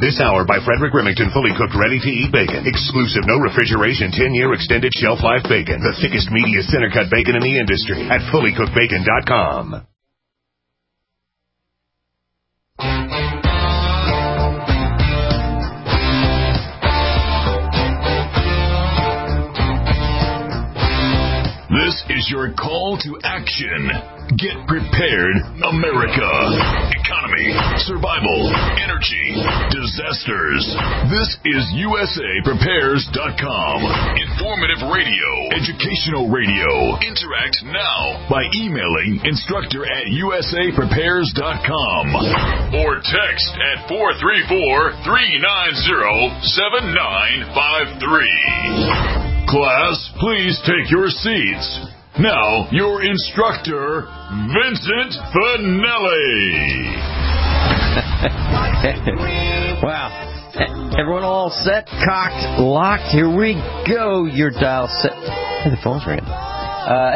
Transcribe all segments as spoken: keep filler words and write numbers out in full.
This hour by Frederick Remington, fully cooked, ready-to-eat bacon. Exclusive, no refrigeration, ten-year extended shelf life bacon. The thickest, meatiest, center-cut bacon in the industry at fully cooked bacon dot com. This is your call to action. Get prepared, America. Economy, survival, energy, disasters. This is U S A Prepares dot com. Informative radio, educational radio. Interact now by emailing instructor at U S A Prepares dot com or text at four three four, three nine zero, seven nine five three. Class, please take your seats. Now, your instructor, Vincent Finelli. Wow. Everyone all set, cocked, locked. Here we go. Your dial set. Hey, the phone's ringing. Uh,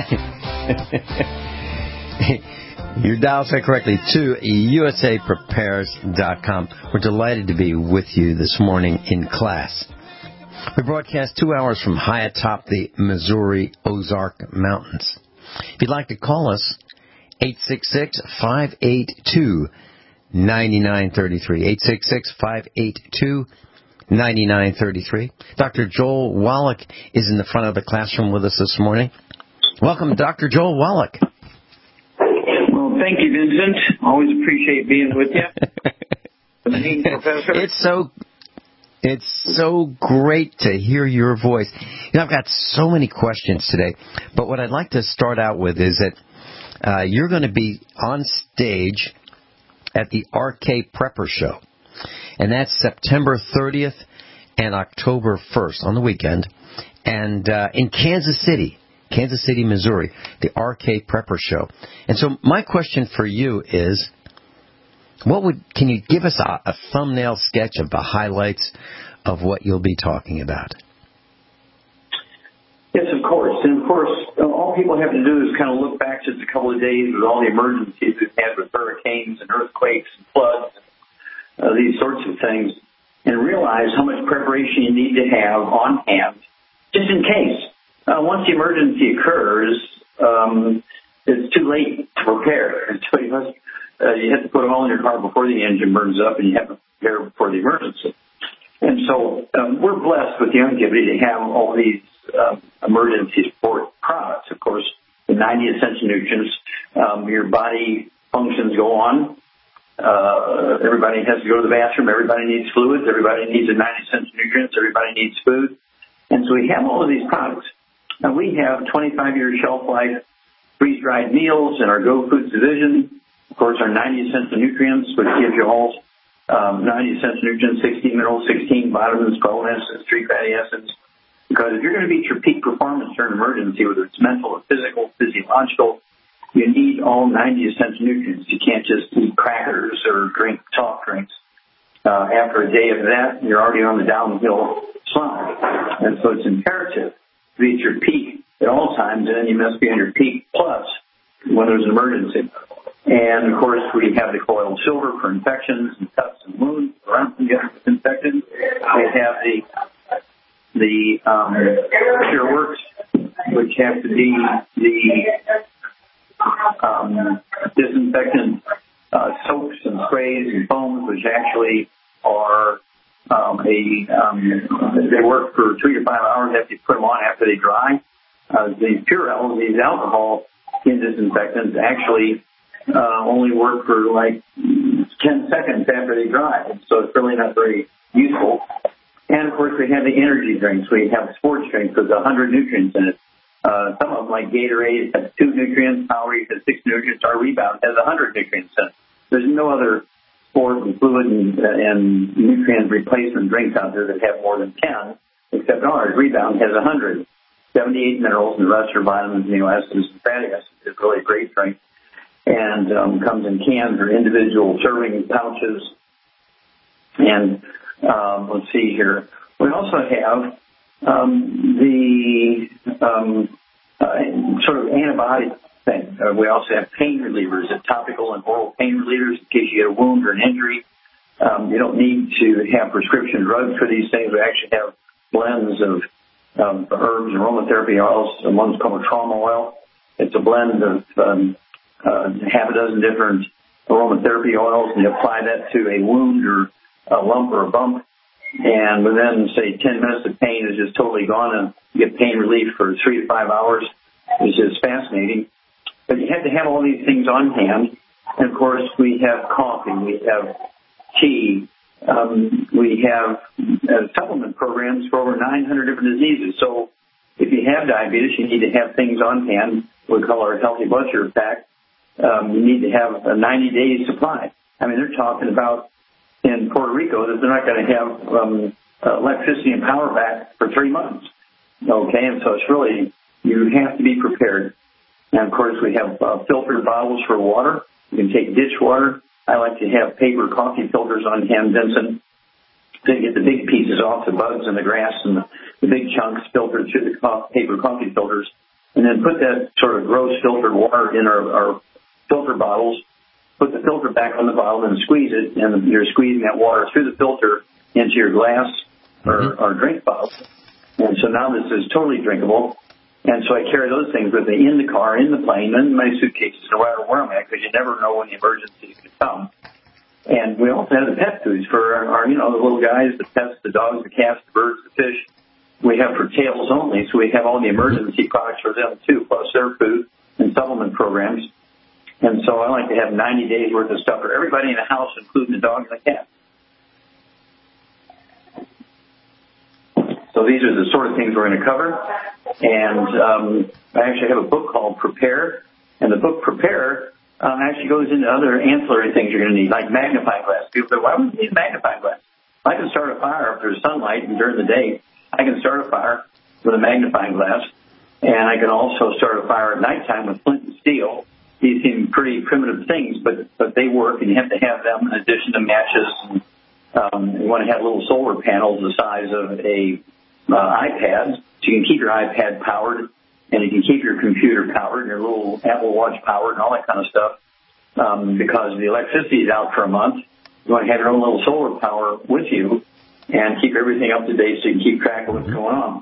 your dial set correctly to U S A Prepares dot com. We're delighted to be with you this morning in class. We broadcast two hours from high atop the Missouri Ozark Mountains. If you'd like to call us, eight six six, five eight two, nine nine three three. eight six six, five eight two, nine nine three three. Doctor Joel Wallach is in the front of the classroom with us this morning. Welcome, Doctor Joel Wallach. Well, thank you, Vincent. Always appreciate being with you. The main professor. It's so... It's so great to hear your voice. You know, I've got so many questions today, but what I'd like to start out with is that uh, you're going to be on stage at the R K Prepper Show, and that's September thirtieth and October first on the weekend, and uh, in Kansas City, Kansas City, Missouri, the R K Prepper Show. And so my question for you is, What would can you give us a, a thumbnail sketch of the highlights of what you'll be talking about? Yes, of course. And, of course, all people have to do is kind of look back just a couple of days with all the emergencies we've had with hurricanes and earthquakes and floods, uh, these sorts of things, and realize how much preparation you need to have on hand just in case. Uh, once the emergency occurs, um, it's too late to prepare. And so you must Uh, you have to put them all in your car before the engine burns up, and you have to prepare before the emergency. And so um, we're blessed with the longevity to have all these uh, emergency support products. Of course, the ninety essential nutrients, um, your body functions go on. Uh, everybody has to go to the bathroom. Everybody needs fluids. Everybody needs the ninety essential nutrients. Everybody needs food. And so we have all of these products. Now, we have twenty-five year shelf life freeze-dried meals in our Go Foods division. Of course, our ninety essential nutrients, which give you all um, ninety essential nutrients, sixteen minerals, sixteen vitamins, twelve acids, three fatty acids. Because if you're going to beat your peak performance during an emergency, whether it's mental or physical, physiological, you need all ninety essential nutrients. You can't just eat crackers or drink soft drinks. Uh, after a day of that, you're already on the downhill slide. And so it's imperative to be at your peak at all times, and then you must be on your peak plus when there's an emergency. And, of course, we have the colloidal silver for infections and cuts and wounds around with infections. We have the the um, PureWorks, which have to be the um, disinfectant uh, soaps and sprays and foams, which actually are um, a um, they work for three to five hours after you put them on after they dry. Uh, the Purell, these alcohol skin disinfectants, actually uh, only work for like ten seconds after they dry, so it's really not very useful. And, of course, we have the energy drinks. We have sports drinks with one hundred nutrients in it. Uh, some of them, like Gatorade, has two nutrients. Powerade has six nutrients. Our Rebound has one hundred nutrients in it. There's no other sport and fluid and, uh, and nutrient replacement drinks out there that have more than ten, except ours. Rebound has one hundred. seventy-eight minerals, and the rest are vitamins, amino acids, and fatty acids. It's really a great drink. And um, comes in cans or individual serving pouches. And um, let's see here. We also have um, the um, uh, sort of antibiotic thing. Uh, we also have pain relievers, topical and oral pain relievers in case you get a wound or an injury. Um, you don't need to have prescription drugs for these things. We actually have blends of um, herbs and aromatherapy oils. And one's called trauma oil. It's a blend of um, uh, half a dozen different aromatherapy oils, and you apply that to a wound or a lump or a bump. And within, say, ten minutes, the pain is just totally gone, and you get pain relief for three to five hours. It's just fascinating. But you have to have all these things on hand. And, of course, we have coffee. We have tea. Um, we have uh, supplement programs for over nine hundred different diseases. So if you have diabetes, you need to have things on hand. We call our Healthy Blood Sugar Pack. Um, you need to have a ninety-day supply. I mean, they're talking about in Puerto Rico that they're not going to have um, electricity and power back for three months. Okay, and so it's really, you have to be prepared. And, of course, we have uh, filtered bottles for water. You can take ditch water. I like to have paper coffee filters on hand, Vincent, to get the big pieces off, the bugs and the grass and the, the big chunks filtered through the co- paper coffee filters, and then put that sort of gross filtered water in our, our filter bottles, put the filter back on the bottle and squeeze it, and you're squeezing that water through the filter into your glass or, or drink bottle. And so now this is totally drinkable. And so I carry those things with me in the car, in the plane, in my suitcases, no matter where I'm at, because you never know when the emergency could come. And we also have the pet foods for our, our, you know, the little guys, the pets, the dogs, the cats, the birds, the fish. We have for tails only, so we have all the emergency products for them, too, plus their food and supplement programs. And so I like to have ninety days worth of stuff for everybody in the house, including the dog and the cat. So these are the sort of things we're going to cover. And um, I actually have a book called Prepare. And the book Prepare uh, actually goes into other ancillary things you're going to need, like magnifying glass. People say, why would you need a magnifying glass? I can start a fire if there's sunlight and during the day. I can start a fire with a magnifying glass. And I can also start a fire at nighttime with flint and steel. These seem pretty primitive things, but, but they work, and you have to have them in addition to matches. And, um, you want to have little solar panels the size of a uh, iPad, so you can keep your iPad powered, and you can keep your computer powered, and your little Apple Watch powered, and all that kind of stuff. Um, because the electricity is out for a month, you want to have your own little solar power with you and keep everything up to date so you can keep track of what's going on.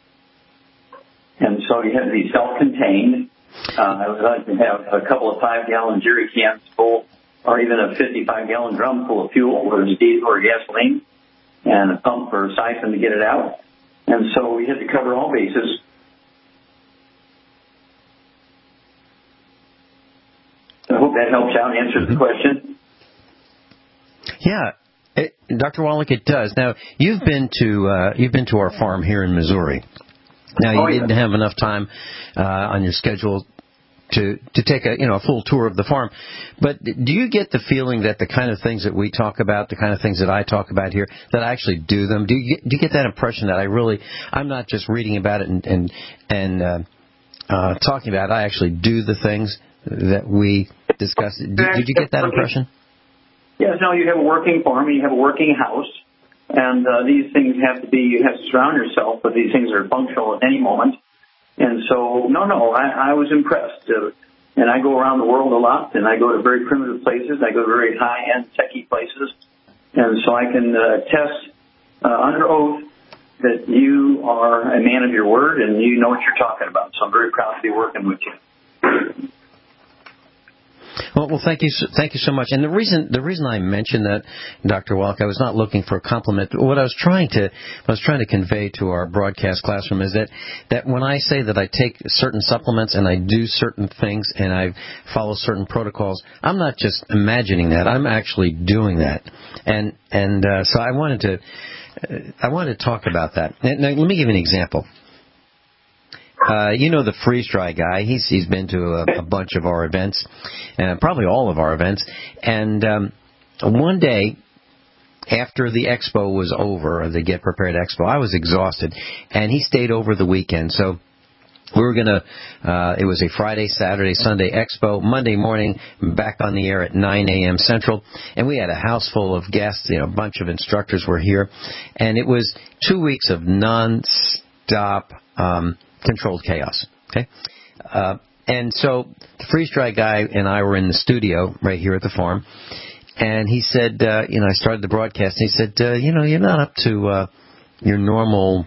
And so you have to be self-contained. Uh, I would like to have a couple of five-gallon jerry cans full, or even a fifty-five-gallon drum full of fuel, whether it's diesel or gasoline, and a pump or a siphon to get it out. And so we had to cover all bases. I hope that helps out and answers the question. Yeah, it, Doctor Wallach, it does. Now you've been to uh, you've been to our farm here in Missouri. Now, you oh, yeah. didn't have enough time uh, on your schedule to to take a you know a full tour of the farm, but do you get the feeling that the kind of things that we talk about, the kind of things that I talk about here, that I actually do them? Do you get, do you get that impression that I really I'm not just reading about it and and, and uh, uh, talking about it, I actually do the things that we discuss? Did, did you get that impression? Yes. No, you have a working farm, and you have a working house. And uh, these things have to be, you have to surround yourself with these things that are functional at any moment. And so, no, no, I, I was impressed. Uh, and I go around the world a lot, and I go to very primitive places. I go to very high-end, techie places. And so I can uh, test uh, under oath that you are a man of your word and you know what you're talking about. So I'm very proud to be working with you. Well, well, thank you, thank you so much. And the reason, the reason I mentioned that, Doctor Wallach, I was not looking for a compliment. What I was trying to, what I was trying to convey to our broadcast classroom is that, that when I say that I take certain supplements and I do certain things and I follow certain protocols, I'm not just imagining that. I'm actually doing that. And and uh, so I wanted to, uh, I wanted to talk about that. Now, let me give you an example. Uh, you know the freeze dry guy. He's he's been to a, a bunch of our events, and probably all of our events. And um, one day, after the expo was over, the Get Prepared Expo, I was exhausted, and he stayed over the weekend. So we were gonna. Uh, it was a Friday, Saturday, Sunday expo. Monday morning, back on the air at nine a.m. Central, and we had a house full of guests. You know, a bunch of instructors were here, and it was two weeks of non-stop. Um, Controlled chaos. Okay, uh, and so the freeze dry guy and I were in the studio right here at the farm, And he said, uh, you know, I started the broadcast, and he said, uh, you know, you're not up to uh, your normal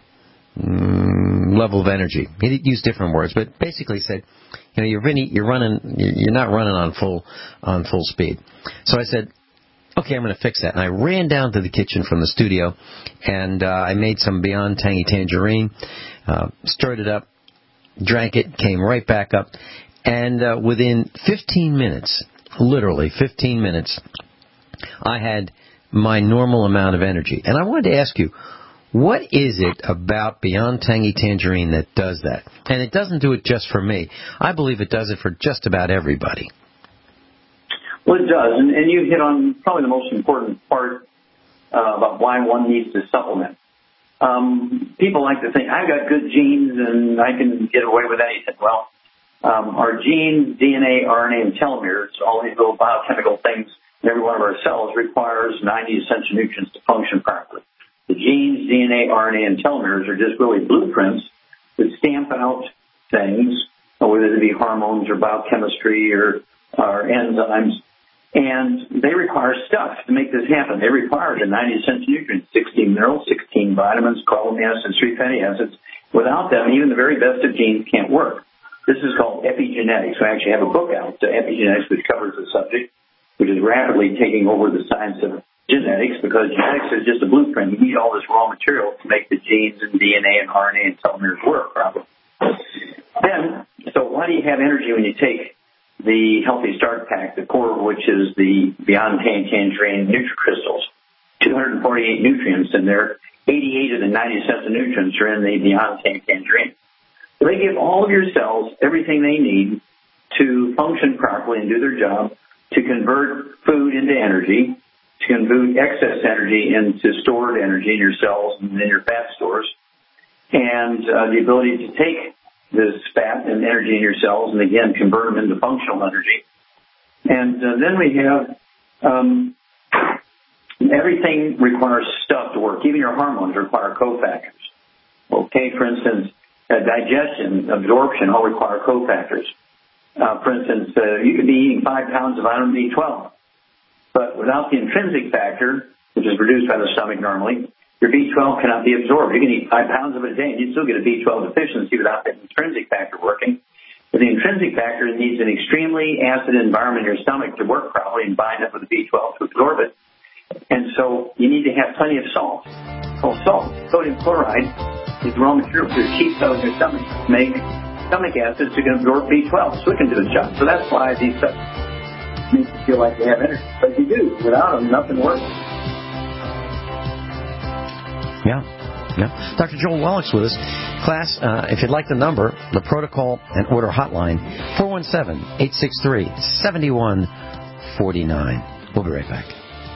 mm, level of energy. He didn't use different words, but basically said, you know, you're really, you're running, you're not running on full on full speed. So I said, okay, I'm going to fix that. And I ran down to the kitchen from the studio, and uh, I made some Beyond Tangy Tangerine, uh, stirred it up, drank it, came right back up, and uh, within fifteen minutes, literally fifteen minutes, I had my normal amount of energy. And I wanted to ask you, what is it about Beyond Tangy Tangerine that does that? And it doesn't do it just for me. I believe it does it for just about everybody. Well, it does, and, and you hit on probably the most important part uh, about why one needs to supplement. Um, people like to think, I've got good genes and I can get away with anything. Well, um, our genes, D N A, R N A, and telomeres, all these little biochemical things in every one of our cells requires ninety essential nutrients to function properly. The genes, D N A, R N A, and telomeres are just really blueprints that stamp out things, whether they be hormones or biochemistry or, or enzymes. And they require stuff to make this happen. They require the ninety essential nutrients, sixteen minerals, sixteen vitamins, twelve amino acids, three fatty acids. Without them, even the very best of genes can't work. This is called epigenetics. I actually have a book out, Epigenetics, which covers the subject, which is rapidly taking over the science of genetics, because genetics is just a blueprint. You need all this raw material to make the genes and D N A and R N A and telomeres work properly. Then, so why do you have energy when you take the Healthy Start Pack, the core of which is the Beyond Tangy Tangerine NutriCrystals? two hundred forty-eight nutrients in there. eighty-eight of the ninety essential nutrients are in the Beyond Tangy Tangerine. So they give all of your cells everything they need to function properly and do their job, to convert food into energy, to convert excess energy into stored energy in your cells and in your fat stores, and uh, the ability to take this fat and energy in your cells and, again, convert them into functional energy. And uh, then we have um, everything requires stuff to work. Even your hormones require cofactors. Okay, for instance, uh, digestion, absorption all require cofactors. Uh, for instance, uh, you could be eating five pounds of vitamin B twelve, but without the intrinsic factor, which is produced by the stomach normally, your B twelve cannot be absorbed. You can eat five pounds of it a day, and you still get a B twelve deficiency without the intrinsic factor working. But the intrinsic factor needs an extremely acid environment in your stomach to work properly and bind up with the B twelve to absorb it. And so you need to have plenty of salt. Well, salt, sodium chloride, is the raw material for your cheap cells in your stomach to make stomach acids to absorb B twelve, so it can do its job. So that's why these supplements make you feel like you have energy. But you do. Without them, nothing works. Yeah, yeah. Doctor Joel Wallach's with us. Class, uh, if you'd like the number, the protocol and order hotline, four one seven, eight six three, seven one four nine. We'll be right back.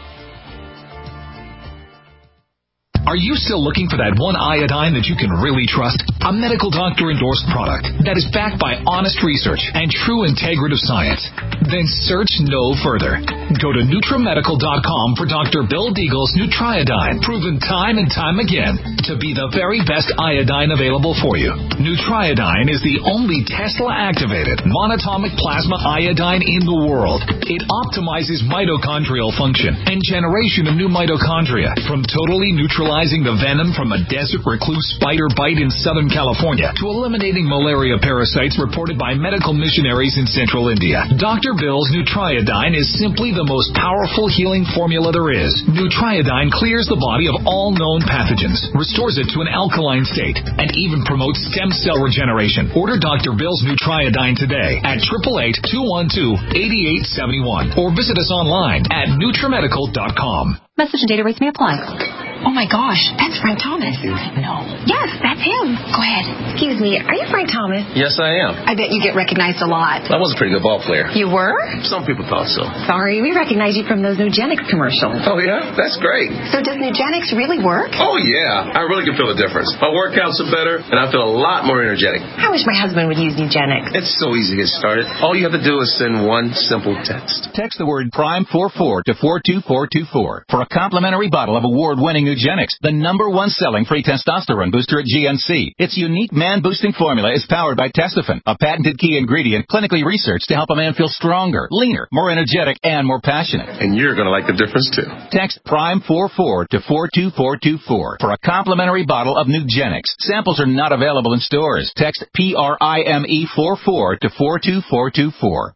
Are you still looking for that one iodine that you can really trust? A medical doctor-endorsed product that is backed by honest research and true integrative science? Then search no further. Go to Nutramedical dot com for Doctor Bill Deagle's Nutriodine, proven time and time again to be the very best iodine available for you. Nutriodine is the only Tesla-activated monatomic plasma iodine in the world. It optimizes mitochondrial function and generation of new mitochondria, from totally neutralizing the venom from a desert recluse spider bite in Southern California to eliminating malaria parasites reported by medical missionaries in Central India. Doctor Bill's Nutriodine is simply the most powerful healing formula there is. Nutriodine clears the body of all known pathogens, restores it to an alkaline state, and even promotes stem cell regeneration. Order Doctor Bill's Nutriodine today at eight eight eight, two one two, eight eight seven one or visit us online at Nutramedical dot com. Message and data rates may apply. Oh my gosh, that's Frank Thomas. No. Yes, that's him. Go ahead. Excuse me, are you Frank Thomas? Yes, I am. I bet you get recognized a lot. I was a pretty good ball player. You were? Some people thought so. Sorry, we recognize you from those Nugenics commercials. Oh, yeah? That's great. So does Nugenics really work? Oh, yeah. I really can feel the difference. My workouts are better, and I feel a lot more energetic. I wish my husband would use Nugenics. It's so easy to get started. All you have to do is send one simple text. Text the word PRIME four four to four two four two four for a complimentary bottle of award-winning Nugenics Nugenix, the number one selling free testosterone booster at G N C. Its unique man-boosting formula is powered by Testofen, a patented key ingredient clinically researched to help a man feel stronger, leaner, more energetic, and more passionate. And you're going to like the difference, too. Text Prime forty-four to four two four two four for a complimentary bottle of Nugenix. Samples are not available in stores. Text P R I M E forty-four to four two four two four.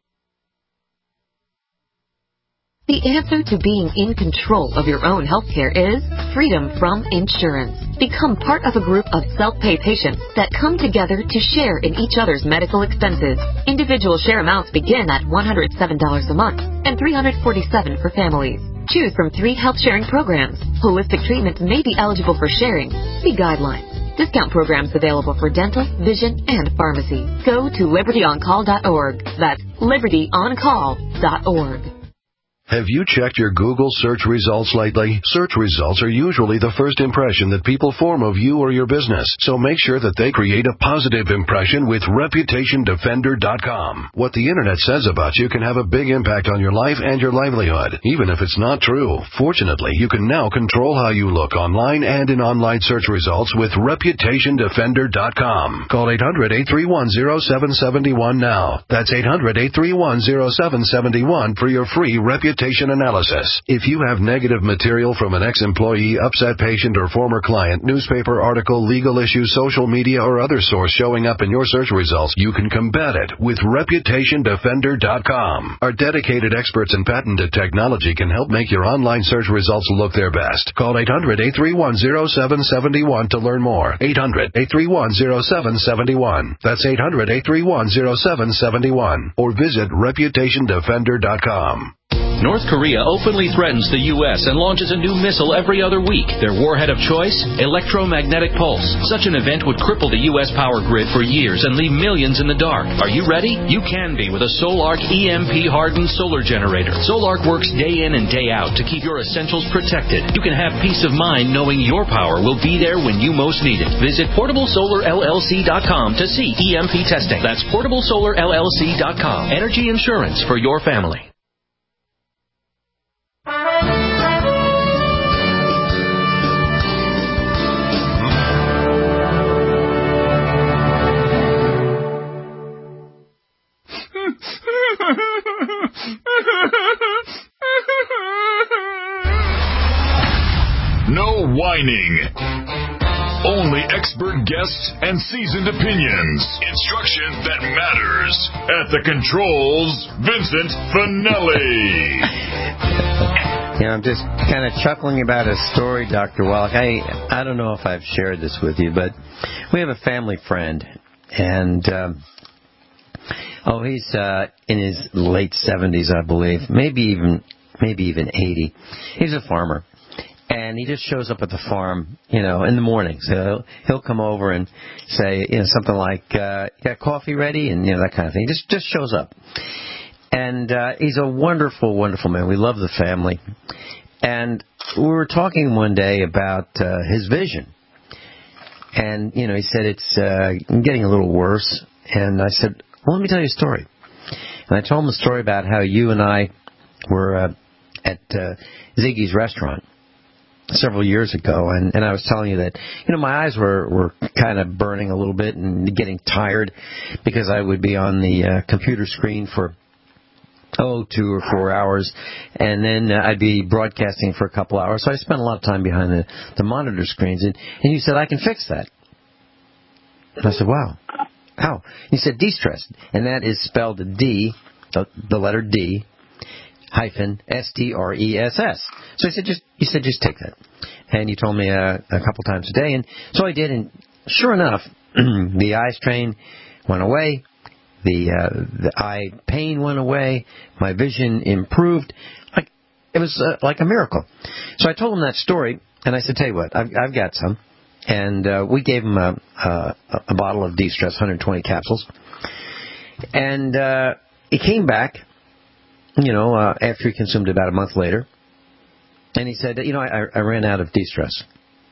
The answer to being in control of your own healthcare is freedom from insurance. Become part of a group of self-pay patients that come together to share in each other's medical expenses. Individual share amounts begin at one hundred seven dollars a month and three hundred forty-seven dollars for families. Choose from three health-sharing programs. Holistic treatments may be eligible for sharing. See guidelines. Discount programs available for dental, vision, and pharmacy. Go to liberty on call dot org. That's liberty on call dot org. Have you checked your Google search results lately? Search results are usually the first impression that people form of you or your business, so make sure that they create a positive impression with reputation defender dot com. What the Internet says about you can have a big impact on your life and your livelihood, even if it's not true. Fortunately, you can now control how you look online and in online search results with reputation defender dot com. Call eight hundred, eight three one, zero seven seven one now. That's eight hundred, eight three one, zero seven seven one for your free reputation analysis. If you have negative material from an ex-employee, upset patient, or former client, newspaper article, legal issue, social media, or other source showing up in your search results, you can combat it with reputation defender dot com. Our dedicated experts in patented technology can help make your online search results look their best. Call eight hundred, eight three one, zero seven seven one to learn more. eight hundred, eight three one, zero seven seven one. That's eight hundred, eight three one, zero seven seven one. Or visit reputation defender dot com. North Korea openly threatens the U S and launches a new missile every other week. Their warhead of choice? Electromagnetic pulse. Such an event would cripple the U S power grid for years and leave millions in the dark. Are you ready? You can be with a Solarc E M P-hardened solar generator. Solarc works day in and day out to keep your essentials protected. You can have peace of mind knowing your power will be there when you most need it. Visit portable solar L L C dot com to see E M P testing. That's portable solar L L C dot com. Energy insurance for your family. No whining. Only expert guests and seasoned opinions. Instruction that matters. At the controls, Vincent Finelli. You know, I'm just kind of chuckling about a story, Doctor Wallach. I I don't know if I've shared this with you, but we have a family friend, and um, oh, he's uh, in his late seventies, I believe, maybe even maybe even eighty. He's a farmer. And he just shows up at the farm, you know, in the morning. So he'll, he'll come over and say, you know, something like, uh, "You got coffee ready?" And, you know, that kind of thing. He just, just shows up. And uh, he's a wonderful, wonderful man. We love the family. And we were talking one day about uh, his vision. And, you know, he said, it's uh, getting a little worse. And I said, well, let me tell you a story. And I told him a story about how you and I were uh, at uh, Ziggy's restaurant several years ago, and, and I was telling you that, you know, my eyes were, were kind of burning a little bit and getting tired because I would be on the uh, computer screen for, oh, two or four hours, and then uh, I'd be broadcasting for a couple hours, so I spent a lot of time behind the, the monitor screens, and, and you said, I can fix that. And I said, wow. How? He said, de-stress, and that is spelled D, the, the letter D, hyphen S T R E S S. So I said, just you said just take that, and you told me uh, a couple times a day, and so I did, and sure enough, the eye strain went away, the uh, the eye pain went away, my vision improved, like it was uh, like a miracle. So I told him that story, and I said, tell you what, I've, I've got some, and uh, we gave him a, a, a bottle of De-Stress, one hundred twenty capsules, and uh, he came back. You know, uh, after he consumed it about a month later. And he said, you know, I, I ran out of de-stress.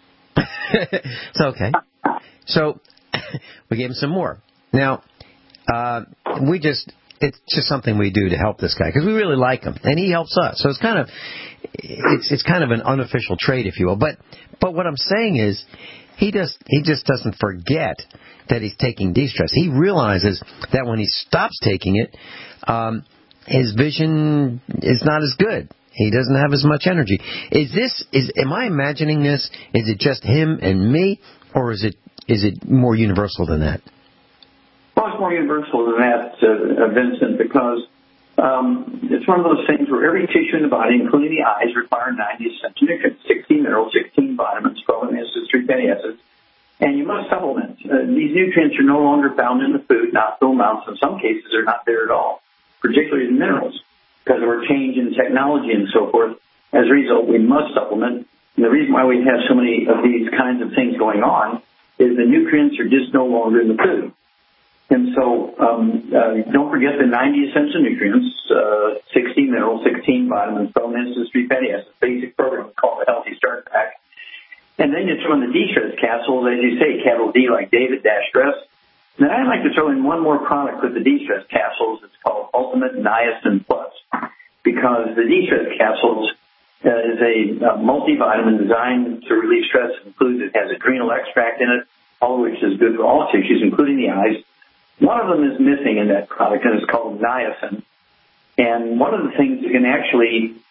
So, okay. So, we gave him some more. Now, uh, we just, it's just something we do to help this guy, because we really like him, and he helps us. So it's kind of, it's it's kind of an unofficial trade, if you will. But but what I'm saying is, he just he just doesn't forget that he's taking de-stress. He realizes that when he stops taking it, um, his vision is not as good. He doesn't have as much energy. Is this is am I imagining this? Is it just him and me, or is it is it more universal than that? Well, it's more universal than that, uh, Vincent, because um, it's one of those things where every tissue in the body, including the eyes, require ninety essential nutrients, sixteen minerals, sixteen vitamins, twelve amino acids, three fatty acids, and you must supplement. Uh, these nutrients are no longer found in the food, not full amounts. In some cases, they're not there at all, particularly the minerals, because of our change in technology and so forth. As a result, we must supplement. And the reason why we have so many of these kinds of things going on is the nutrients are just no longer in the food. And so um, uh, don't forget the ninety essential nutrients, uh, sixteen minerals, sixteen vitamins, twelve amino acids, three fatty acids, basic program called the Healthy Start Pack. And then you throw in the de-stress capsules, as you say, capital D like David, dash stress. And then I'd like to throw in one more product with the de-stress capsules. It's called Ultimate Niacin Plus, because the de-stress capsules uh, is a, a multivitamin designed to relieve stress. It includes, it has adrenal extract in it, all of which is good for all tissues, including the eyes. One of them is missing in that product, and it's called niacin. And one of the things that can actually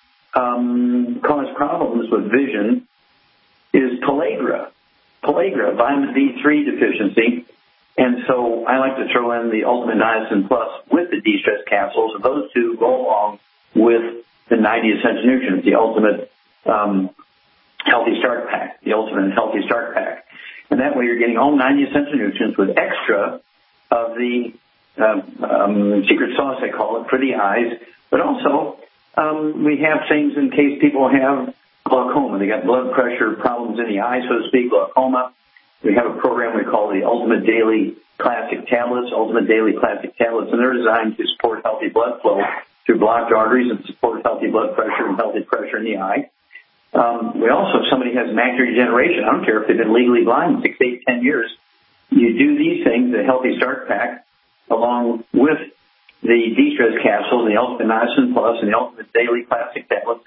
um, cause problems with vision is pellagra. Pellagra, vitamin D three deficiency. And so I like to throw in the Ultimate Niacin Plus with the de-stress capsules, and those two go along with the ninety essential nutrients, the Ultimate um, Healthy Start Pack, the Ultimate Healthy Start Pack. And that way you're getting all ninety essential nutrients with extra of the um, um, secret sauce, I call it, for the eyes. But also, um, we have things in case people have glaucoma. They got blood pressure problems in the eye, so to speak, glaucoma. We have a program we call the Ultimate Daily Classic Tablets, Ultimate Daily Classic Tablets, and they're designed to support healthy blood flow through blocked arteries and support healthy blood pressure and healthy pressure in the eye. Um, we also, if somebody has macular degeneration, I don't care if they've been legally blind six, eight, ten years, you do these things, the Healthy Start Pack, along with the de-stress capsule, the Ultimate Niacin Plus, and the Ultimate Daily Classic Tablets.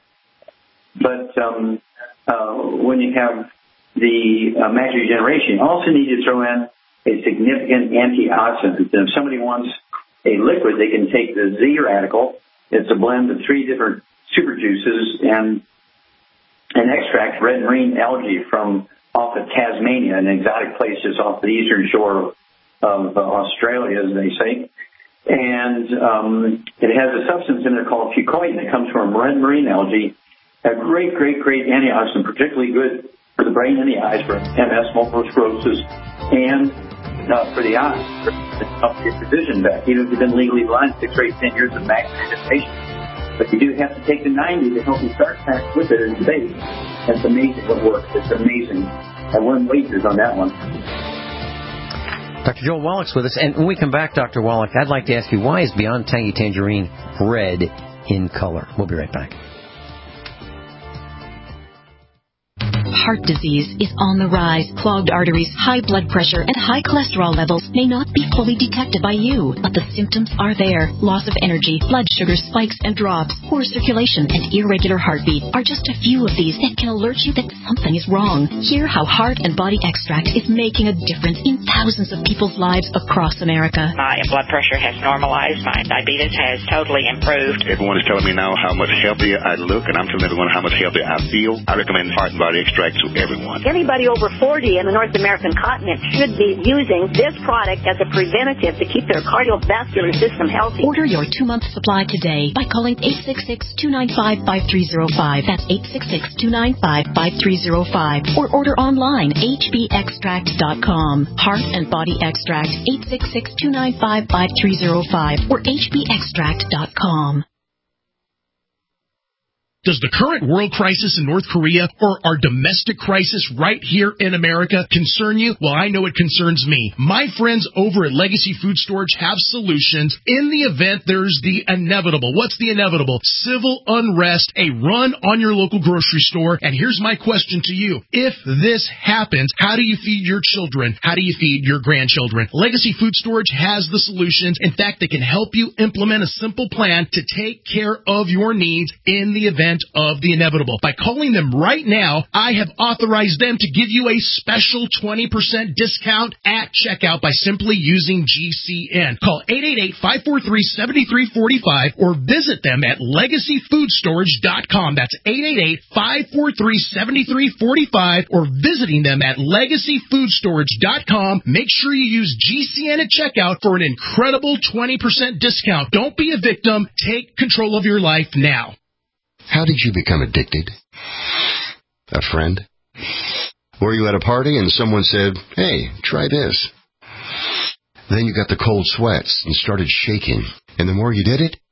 But um, uh, when you have the uh, macular degeneration, you also need to throw in a significant antioxidant. And if somebody wants a liquid, they can take the Z radical. It's a blend of three different super juices and an extract, red marine algae from off of Tasmania, an exotic place just off the eastern shore of uh, Australia, as they say. And um, it has a substance in there called fucoidan that comes from red marine algae, a great, great, great antioxidant, particularly good for the brain and the eyes, for M S, multiple sclerosis, and uh, for the eyes, for help get your vision back. Even if you've been legally blind six or eight, ten years of macular degeneration. But you do have to take the ninety, the Healthy Start Pack with it as a base. That's amazing what works. It's amazing. I won wagers on that one. Doctor Joel Wallach's with us. And when we come back, Doctor Wallach, I'd like to ask you, why is Beyond Tangy Tangerine red in color? We'll be right back. Heart disease is on the rise. Clogged arteries, high blood pressure, and high cholesterol levels may not be fully detected by you, but the symptoms are there. Loss of energy, blood sugar spikes and drops, poor circulation, and irregular heartbeat are just a few of these that can alert you that something is wrong. Hear how Heart and Body Extract is making a difference in thousands of people's lives across America. My blood pressure has normalized. My diabetes has totally improved. Everyone is telling me now how much healthier I look, and I'm telling everyone how much healthier I feel. I recommend Heart and Body Extract to everyone. Anybody over forty in the North American continent should be using this product as a preventative to keep their cardiovascular system healthy. Order your two-month supply today by calling eight six six, two nine five, five three zero five. That's eight six six, two nine five, five three zero five. Or order online, h b extract dot com. Heart and Body Extract, eight six six, two nine five, five three zero five or h b extract dot com. Does the current world crisis in North Korea or our domestic crisis right here in America concern you? Well, I know it concerns me. My friends over at Legacy Food Storage have solutions in the event there's the inevitable. What's the inevitable? Civil unrest, a run on your local grocery store. And here's my question to you. If this happens, how do you feed your children? How do you feed your grandchildren? Legacy Food Storage has the solutions. In fact, they can help you implement a simple plan to take care of your needs in the event event of the inevitable. By calling them right now, I have authorized them to give you a special twenty percent discount at checkout by simply using G C N. Call eight eight eight, five four three, seven three four five or visit them at legacy food storage dot com. That's eight eight eight, five four three, seven three four five or visiting them at legacy food storage dot com. Make sure you use G C N at checkout for an incredible twenty percent discount. Don't be a victim. Take control of your life now. How did you become addicted? A friend? Were you at a party and someone said, "Hey, try this"? Then you got the cold sweats and started shaking. And the more you did it,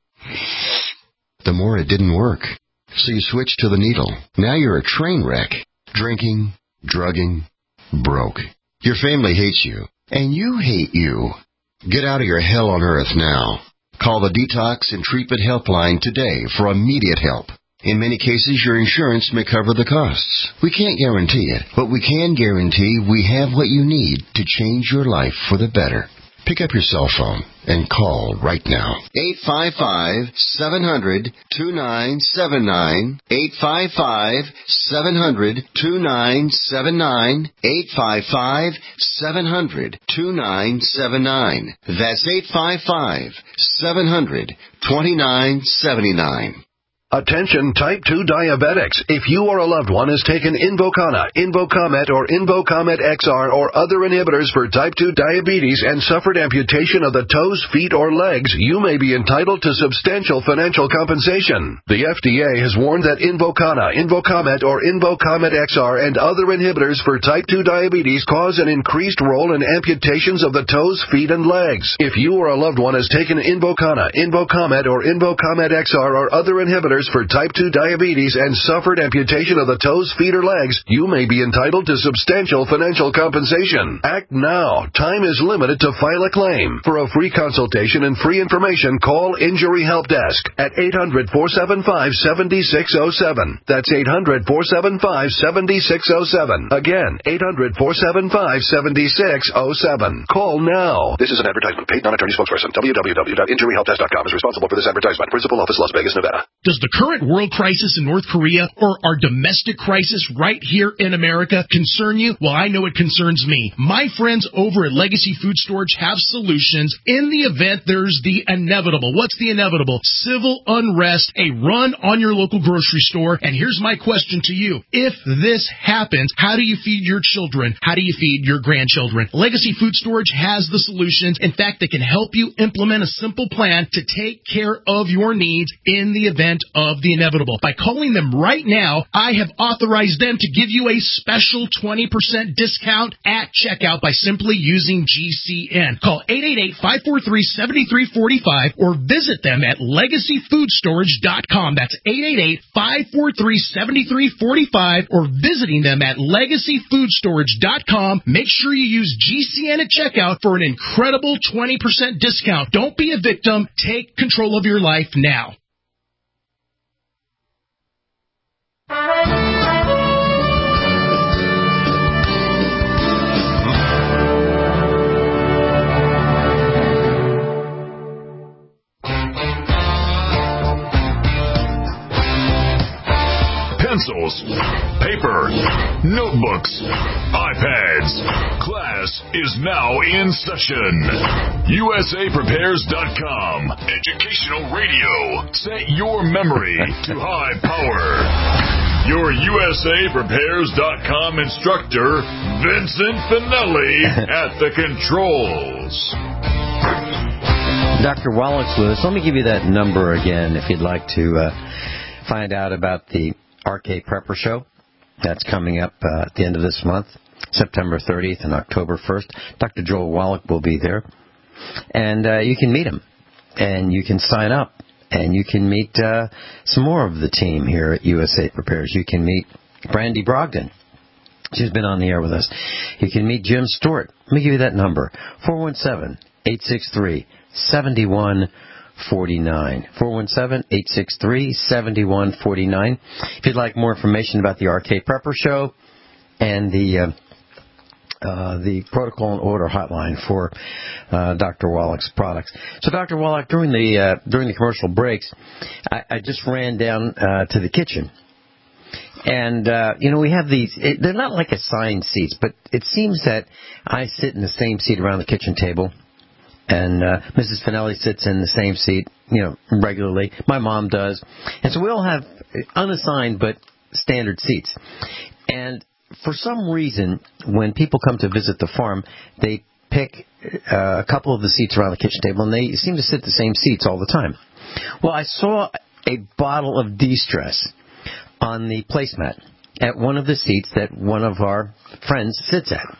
the more it didn't work. So you switched to the needle. Now you're a train wreck. Drinking, drugging, broke. Your family hates you, and you hate you. Get out of your hell on earth now. Call the Detox and Treatment Helpline today for immediate help. In many cases, your insurance may cover the costs. We can't guarantee it, but we can guarantee we have what you need to change your life for the better. Pick up your cell phone and call right now. eight five five, seven hundred, two nine seven nine. eight five five, seven hundred, two nine seven nine. eight five five, seven hundred, two nine seven nine. That's eight five five, seven hundred, two nine seven nine. Attention type two diabetics. If you or a loved one has taken Invokana, Invokamet, or Invokamet X R or other inhibitors for type two diabetes and suffered amputation of the toes, feet, or legs, you may be entitled to substantial financial compensation. The F D A has warned that Invokana, Invokamet, or Invokamet X R and other inhibitors for type two diabetes cause an increased role in amputations of the toes, feet, and legs. If you or a loved one has taken Invokana, Invokamet, or Invokamet X R or other inhibitors for type two diabetes and suffered amputation of the toes, feet, or legs, you may be entitled to substantial financial compensation. Act now. Time is limited to file a claim. For a free consultation and free information, call Injury Help Desk at eight hundred, four seven five, seven six zero seven. That's eight hundred, four seven five, seven six zero seven. Again, eight hundred, four seven five, seven six zero seven. Call now. This is an advertisement. Paid non-attorney spokesperson. w w w dot injury help desk dot com is responsible for this advertisement. Principal office, Las Vegas, Nevada. Does the current world crisis in North Korea or our domestic crisis right here in America concern you? Well, I know it concerns me. My friends over at Legacy Food Storage have solutions in the event there's the inevitable. What's the inevitable? Civil unrest, a run on your local grocery store. And here's my question to you. If this happens, how do you feed your children? How do you feed your grandchildren? Legacy Food Storage has the solutions. In fact, they can help you implement a simple plan to take care of your needs in the event of the inevitable. By calling them right now, I have authorized them to give you a special twenty percent discount at checkout by simply using G C N. Call eight eight eight, five four three, seven three four five or visit them at legacy food storage dot com. That's eight eight eight, five four three, seven three four five or visiting them at legacy food storage dot com. Make sure you use G C N at checkout for an incredible twenty percent discount. Don't be a victim. Take control of your life now. Pencils, paper, notebooks, iPads. Class is now in session. U S A Prepares dot com. Educational radio. Set your memory to high power. Your U S A Prepares dot com instructor, Vincent Finelli, at the controls. Doctor Wallace Lewis, let me give you that number again if you'd like to uh, find out about the R K Prepper Show. That's coming up uh, at the end of this month, September thirtieth and October first. Doctor Joel Wallach will be there. And uh, you can meet him, and you can sign up, and you can meet uh, some more of the team here at U S A Prepares. You can meet Brandy Brogdon. She's been on the air with us. You can meet Jim Stewart. Let me give you that number, four one seven, eight six three, seven one four nine. four one seven, eight six three, seven one four nine. If you'd like more information about the R K Prepper Show and the uh, uh, the protocol and order hotline for uh, Doctor Wallach's products. So, Doctor Wallach, during the uh, during the commercial breaks, I, I just ran down uh, to the kitchen. And, uh, you know, we have these, it, they're not like assigned seats, but it seems that I sit in the same seat around the kitchen table, and uh, Missus Finelli sits in the same seat, you know, regularly. My mom does. And so we all have unassigned but standard seats. And for some reason, when people come to visit the farm, they pick uh, a couple of the seats around the kitchen table, and they seem to sit the same seats all the time. Well, I saw a bottle of de-stress on the placemat at one of the seats that one of our friends sits at.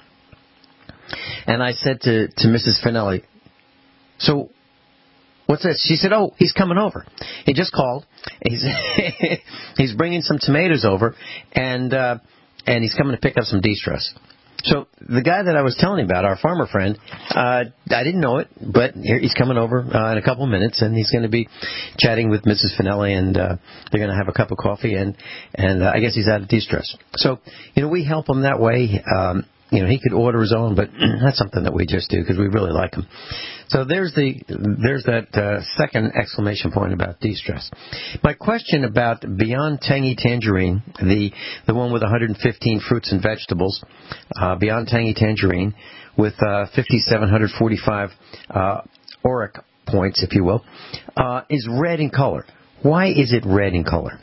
And I said to, to Missus Finelli, so what's this? She said, oh, he's coming over. He just called. He's he's bringing some tomatoes over, and uh, and he's coming to pick up some de-stress. So the guy that I was telling you about, our farmer friend, uh, I didn't know it, but he's coming over uh, in a couple of minutes, and he's going to be chatting with Missus Finelli, and uh, they're going to have a cup of coffee, and and uh, I guess he's out of de-stress. So, you know, we help him that way. Um, you know, he could order his own, but that's something that we just do because we really like him. So there's the there's that uh, second exclamation point about de-stress. My question about Beyond Tangy Tangerine, the the one with one hundred fifteen fruits and vegetables, uh, Beyond Tangy Tangerine, with uh, five thousand seven hundred forty-five uh, auric points, if you will, uh, is red in color. Why is it red in color?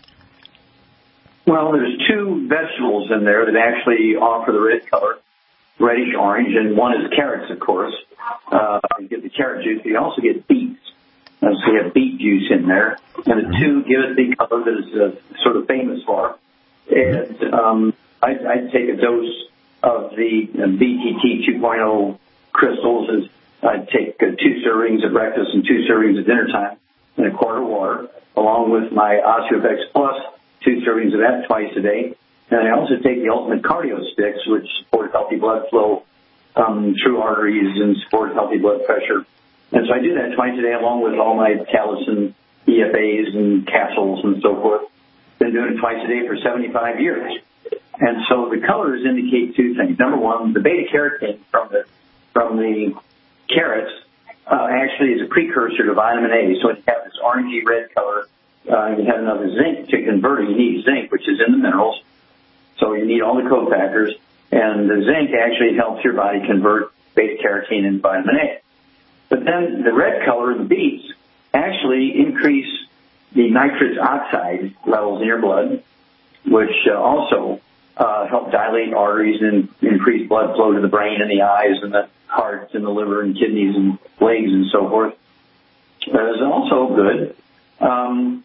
Well, there's two vegetables in there that actually offer the red color, reddish orange, and one is carrots, of course. Uh, you get the carrot juice, but you also get beets. Uh, so you have beet juice in there. And the two give it the color that is uh, sort of famous for. And um, I, I'd take a dose of the uh, B T T two point oh crystals. As I'd take uh, two servings at breakfast and two servings at dinner time and a quart of water, along with my OsteoFX Plus, two servings of that twice a day. And I also take the Ultimate Cardio Sticks, which support healthy blood flow um, through arteries and support healthy blood pressure. And so I do that twice a day along with all my Talus E F As and capsules and so forth. Been doing it twice a day for seventy-five years. And so the colors indicate two things. Number one, the beta-carotene from the, from the carrots uh, actually is a precursor to vitamin A. So it has this orangey red color. Uh, you have enough zinc to convert it. You need zinc, which is in the minerals. So you need all the cofactors, and the zinc actually helps your body convert beta-carotene into vitamin A. But then the red color in the beets actually increase the nitrous oxide levels in your blood, which uh, also uh, help dilate arteries and increase blood flow to the brain and the eyes and the heart and the liver and kidneys and legs and so forth. That is also good um,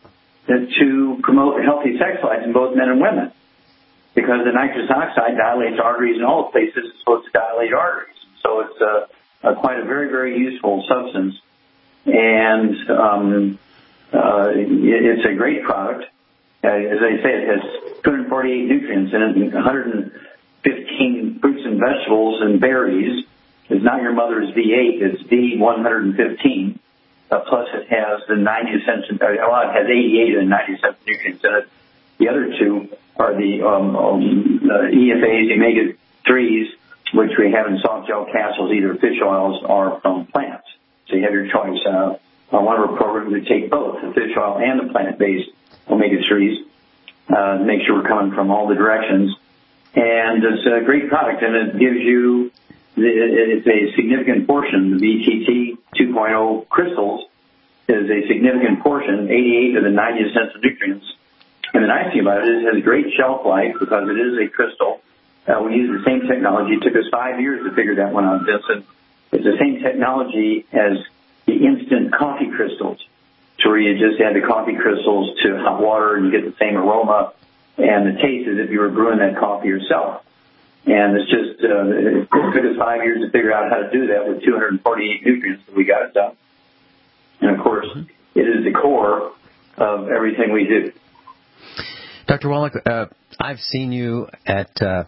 to promote healthy sex lives in both men and women, because the nitrous oxide dilates arteries in all places it's supposed to dilate arteries. So it's a, a quite a very, very useful substance. And um, uh, it, it's a great product. Uh, as I say, it has two hundred forty-eight nutrients in it, and one hundred fifteen fruits and vegetables and berries. It's not your mother's V eight, it's D one hundred fifteen. Uh, plus it has the ninety essential, uh, well, it has eighty-eight and ninety essential nutrients in it. The other two are the um, um, uh, E F As, the omega threes, which we have in soft gel capsules, either fish oils or from plants. So you have your choice. Uh, on one of our programs, we take both, the fish oil and the plant-based omega threes, uh, to make sure we're coming from all the directions. And it's a great product, and it gives you, it's a significant portion. The B T T two point oh crystals is a significant portion, eighty-eight of the ninety essential nutrients. And the nice thing about it is it has a great shelf life because it is a crystal. Uh, we use the same technology. It took us five years to figure that one out, Vincent. It's the same technology as the instant coffee crystals, to where you just add the coffee crystals to hot water and you get the same aroma and the taste as if you were brewing that coffee yourself. And it's just, uh, it took us five years to figure out how to do that with two hundred forty-eight nutrients, but we got it done. And, of course, it is the core of everything we do. Doctor Wallach, uh, I've seen you at uh,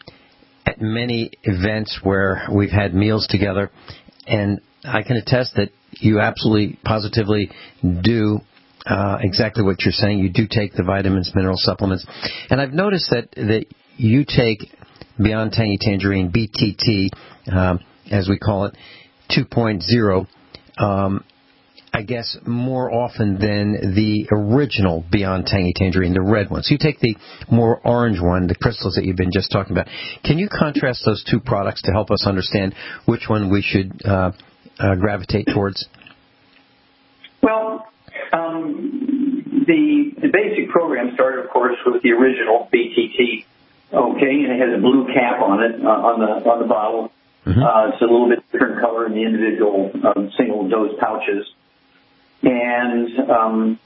at many events where we've had meals together, and I can attest that you absolutely, positively do uh, exactly what you're saying. You do take the vitamins, mineral supplements, and I've noticed that, that you take Beyond Tangy Tangerine, B T T, um, as we call it, two point oh, um, I guess more often than the original Beyond Tangy Tangerine, the red one. So you take the more orange one, the crystals that you've been just talking about. Can you contrast those two products to help us understand which one we should uh, uh, gravitate towards? Well, um, the the basic program started, of course, with the original B T T. Okay, and it has a blue cap on it uh, on the on the bottle. Mm-hmm. Uh, it's a little bit different color in the individual um, single dose pouches, and um,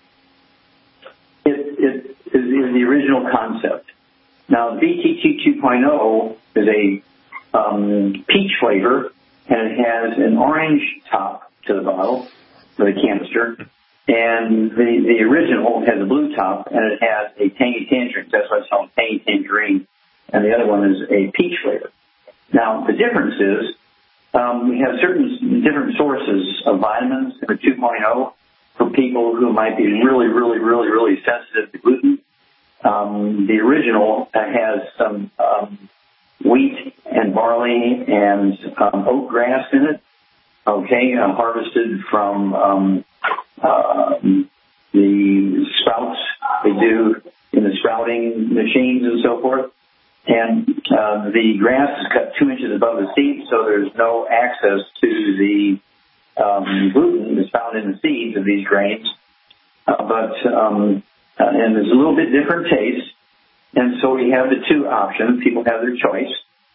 it, it is, is the original concept. Now, the B T T two point oh is a um, peach flavor, and it has an orange top to the bottle, or the canister. And the, the original has a blue top, and it has a tangy tangerine. That's why it's called tangy tangerine. And the other one is a peach flavor. Now, the difference is um, we have certain different sources of vitamins in the two point oh for people who might be really, really, really, really sensitive to gluten. Um, the original has some um, wheat and barley and um, oat grass in it, okay, uh, harvested from um, uh, the sprouts they do in the sprouting machines and so forth. And uh, the grass is cut two inches above the seed, so there's no access to the um, gluten that's found in the seeds of these grains. Uh, but um, uh, and there's a little bit different taste. And so we have the two options. People have their choice.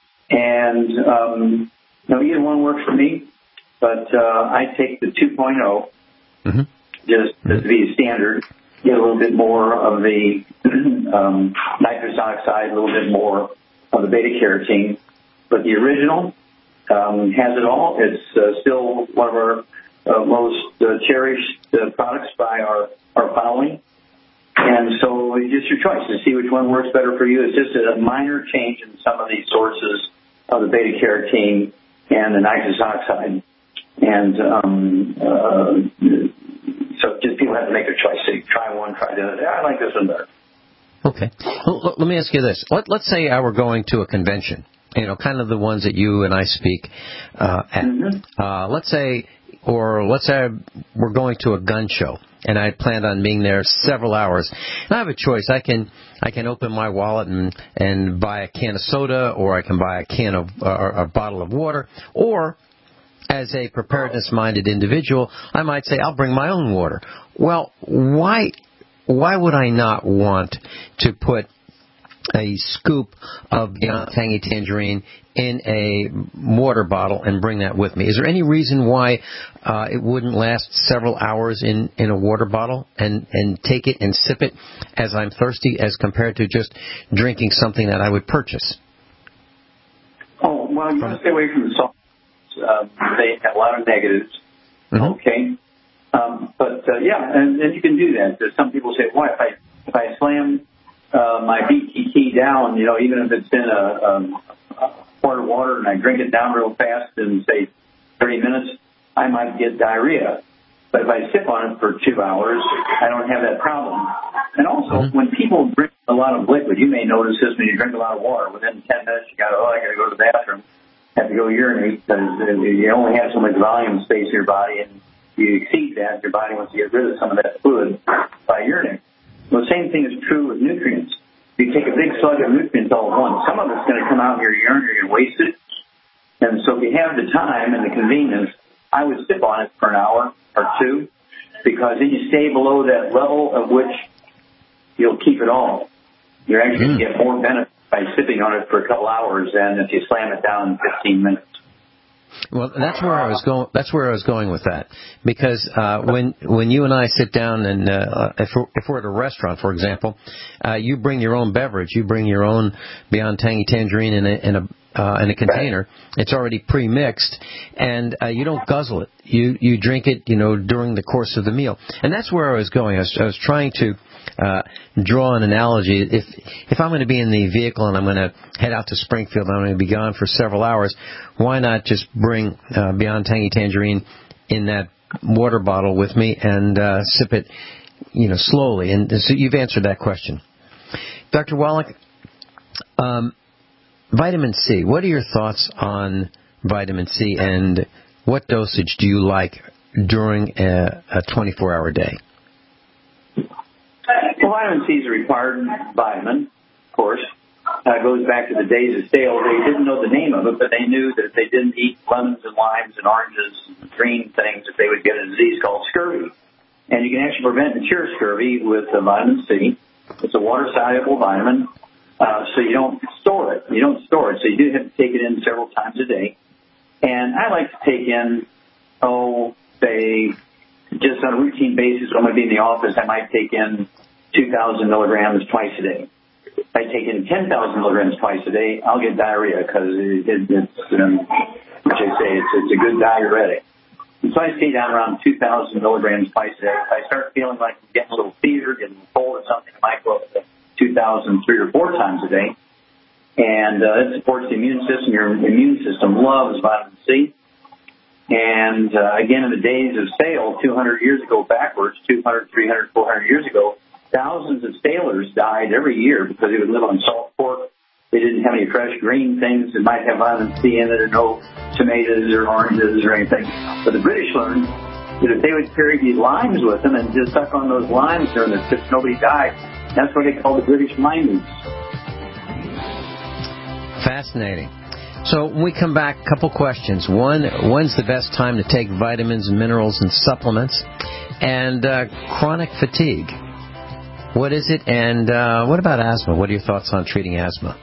And um, you know, either one works for me. But uh, I take the two point oh mm-hmm. just to be a standard, get a little bit more of the um, nitrous oxide, a little bit more of the beta-carotene. But the original um, has it all. It's uh, still one of our uh, most uh, cherished uh, products by our, our following. And so it's just your choice to see which one works better for you. It's just a minor change in some of these sources of the beta-carotene and the nitrous oxide. And um, uh, so just people have to make a choice. So you try one, try the other. Yeah, I like this one better. Okay. Well, let me ask you this. Let, let's say I were going to a convention, you know, kind of the ones that you and I speak uh, at. Mm-hmm. Uh, let's say, or let's say we're going to a gun show, and I planned on being there several hours. And I have a choice. I can I can open my wallet and, and buy a can of soda, or I can buy a can of uh, a bottle of water, or as a preparedness-minded individual, I might say, I'll bring my own water. Well, why why would I not want to put a scoop of Beyond Tangy Tangerine in a water bottle and bring that with me? Is there any reason why uh, it wouldn't last several hours in, in a water bottle and, and take it and sip it as I'm thirsty as compared to just drinking something that I would purchase? Oh, well, you want to stay away from the salt. Uh, they have a lot of negatives, mm-hmm. okay? Um, but, uh, yeah, and, and you can do that. Some people say, well, if I, if I slam uh, my B T T down, you know, even if it's in a, um, a quart of water and I drink it down real fast in, say, thirty minutes, I might get diarrhea. But if I sip on it for two hours, I don't have that problem. And also, mm-hmm. when people drink a lot of liquid, you may notice this when you drink a lot of water. Within ten minutes, you got, oh, I got to go to the bathroom. Have to go urinate because you only have so much volume space in your body, and you exceed that, your body wants to get rid of some of that fluid by urinating. Well, the same thing is true with nutrients. You take a big slug of nutrients all at once. Some of it's going to come out in your urine, you're going to waste it. And so if you have the time and the convenience, I would sip on it for an hour or two, because then you stay below that level of which you'll keep it all. You're actually going to get more benefit by sipping on it for a couple hours than if you slam it down in fifteen minutes. Well, that's where I was going. That's where I was going with that, because uh, when when you and I sit down and uh, if we're, if we're at a restaurant, for example, uh, you bring your own beverage. You bring your own Beyond Tangy Tangerine in a in a uh, in a container. It's already pre-mixed, and uh, you don't guzzle it. You you drink it, you know, during the course of the meal. And that's where I was going. I was, I was trying to uh, draw an analogy. If if I'm going to be in the vehicle and I'm going to head out to Springfield and I'm going to be gone for several hours, why not just bring uh, Beyond Tangy Tangerine in that water bottle with me and uh, sip it, you know, slowly? And so you've answered that question. Doctor Wallach, um, vitamin C. What are your thoughts on vitamin C, and what dosage do you like during a, a twenty-four hour day? Well, vitamin C is a required vitamin, of course. Uh, it goes back to the days of stale. They didn't know the name of it, but they knew that if they didn't eat lemons and limes and oranges and green things, that they would get a disease called scurvy. And you can actually prevent and cure scurvy with uh, vitamin C. It's a water-soluble vitamin, uh, so you don't store it. You don't store it, so you do have to take it in several times a day. And I like to take in, oh, say, just on a routine basis, when I'm going to be in the office, I might take in two thousand milligrams twice a day. If I take in ten thousand milligrams twice a day, I'll get diarrhea because it, it, it's, um, which I say, it's, it's a good diuretic. And so I stay down around two thousand milligrams twice a day. If I start feeling like I'm getting a little fever, getting a cold or something, I might go up to two thousand three or four times a day. And uh, it supports the immune system. Your immune system loves vitamin C. And uh, again, in the days of sale, two hundred years ago backwards, two hundred, three hundred, four hundred years ago, thousands of sailors died every year because they would live on salt pork. They didn't have any fresh green things that might have vitamin C in it, or no tomatoes or oranges or anything. But the British learned that if they would carry these limes with them and just suck on those limes during the trip, nobody died. That's what they call the British lime roots. Fascinating. So when we come back, a couple questions. One, when's the best time to take vitamins, minerals, and supplements? And uh, chronic fatigue. What is it? And uh, what about asthma? What are your thoughts on treating asthma?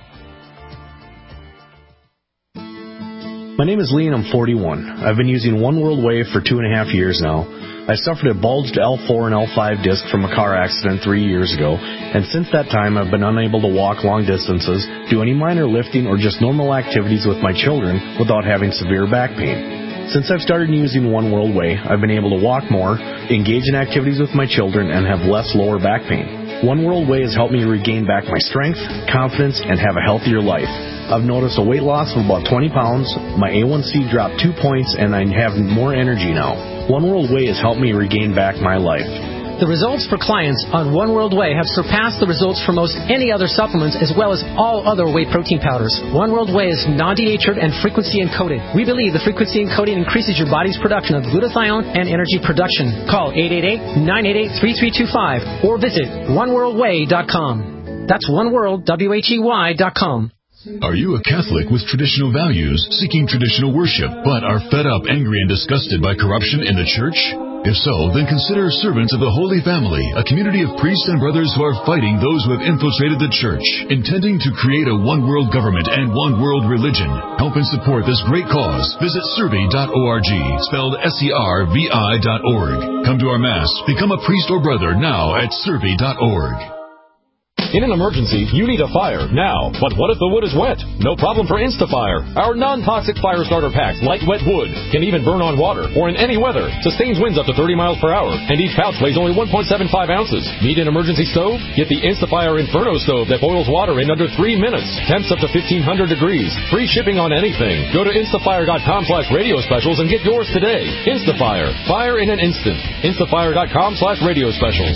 My name is Lee and I'm forty-one. I've been using One World Wave for two and a half years now. I suffered a bulged L four and L five disc from a car accident three years ago, and since that time I've been unable to walk long distances, do any minor lifting, or just normal activities with my children without having severe back pain. Since I've started using One World Way, I've been able to walk more, engage in activities with my children, and have less lower back pain. One World Way has helped me regain back my strength, confidence, and have a healthier life. I've noticed a weight loss of about twenty pounds, my A one C dropped two points, and I have more energy now. One World Way has helped me regain back my life. The results for clients on One World Way have surpassed the results for most any other supplements, as well as all other whey protein powders. One World Way is non-denatured and frequency encoded. We believe the frequency encoding increases your body's production of glutathione and energy production. Call eight eight eight, nine eight eight, three three two five or visit one world way dot com. That's oneworld, W H E Y dot com. Are you a Catholic with traditional values, seeking traditional worship, but are fed up, angry, and disgusted by corruption in the church? If so, then consider Servants of the Holy Family, a community of priests and brothers who are fighting those who have infiltrated the church, intending to create a one-world government and one-world religion. Help and support this great cause. Visit servi dot org, spelled S E R V I dot org. Come to our Mass. Become a priest or brother now at servi dot org. In an emergency, you need a fire now. But what if the wood is wet? No problem for Instafire. Our non-toxic fire starter packs light wet wood, can even burn on water or in any weather, sustains winds up to thirty miles per hour, and each pouch weighs only one point seven five ounces. Need an emergency stove? Get the Instafire Inferno stove that boils water in under three minutes. Temps up to fifteen hundred degrees. Free shipping on anything. Go to instafire dot com slash radio specials and get yours today. Instafire. Fire in an instant. instafire dot com slash radio specials.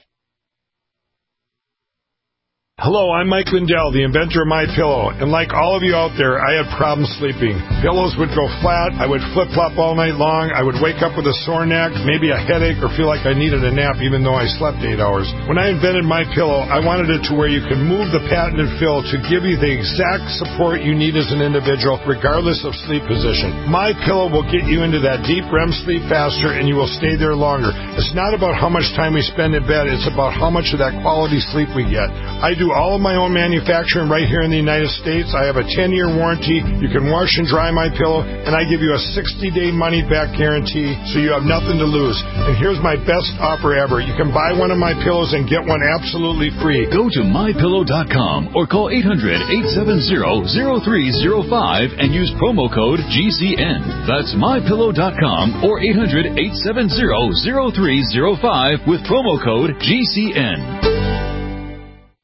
Hello, I'm Mike Lindell, the inventor of MyPillow, and like all of you out there, I had problems sleeping. Pillows would go flat, I would flip-flop all night long, I would wake up with a sore neck, maybe a headache, or feel like I needed a nap even though I slept eight hours. When I invented MyPillow, I wanted it to where you could move the patented fill to give you the exact support you need as an individual, regardless of sleep position. MyPillow will get you into that deep R E M sleep faster, and you will stay there longer. It's not about how much time we spend in bed, it's about how much of that quality sleep we get. I do all of my own manufacturing right here in the United States. I have a ten-year warranty. You can wash and dry my pillow, and I give you a sixty-day money-back guarantee, so you have nothing to lose. And here's my best offer ever. You can buy one of my pillows and get one absolutely free. Go to my pillow dot com or call eight hundred, eight seven zero, zero three zero five and use promo code G C N. That's my pillow dot com or eight hundred, eight seven zero, zero three zero five with promo code G C N.